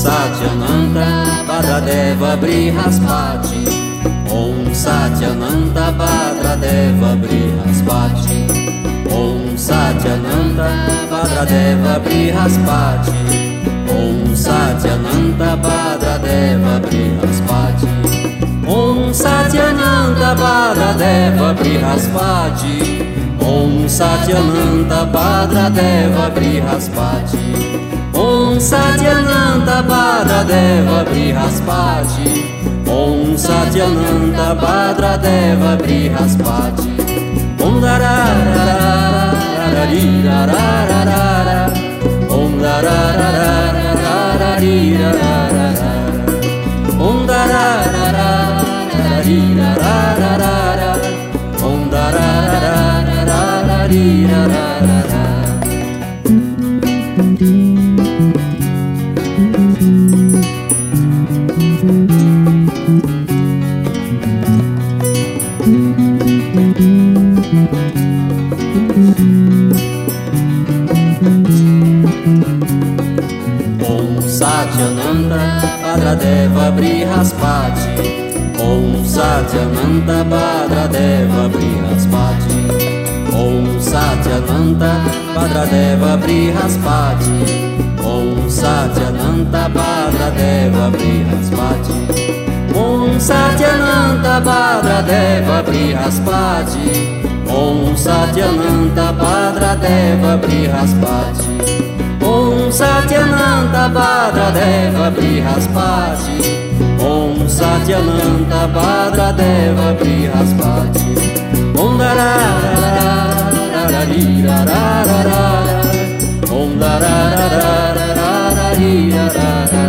Satyananda Bhadradeva Brihaspati, Om Satyananda Bhadradeva Brihaspati, Om Satyananda Bhadradeva Brihaspati, Om Satyananda Bhadradeva Brihaspati, Om Satyananda Bhadradeva Brihaspati, Om Satyananda Bhadradeva Brihaspati, Om Satyananda Bhadradeva Brihaspati, Om Satyananda Bhadradeva Brihaspati, Om Darararararararararara, Om Darararararararararara, Om Dararararararararara, Om Dararararararararara. Om Satyananda Bhadradeva Brihaspati, Om Satyananda Bhadradeva Brihaspati, Om Satyananda Bhadradeva Brihaspati, Om Satyananda Bhadradeva Brihaspati, Om Satyananda Bhadradeva Brihaspati, Om Satyananda Bhadradeva Brihaspati, Om Satyananda Bhadradeva Brihaspati, Om Satyananda Bhadradeva Brihaspati, Om Dararararararararara, Om Dararararararararara.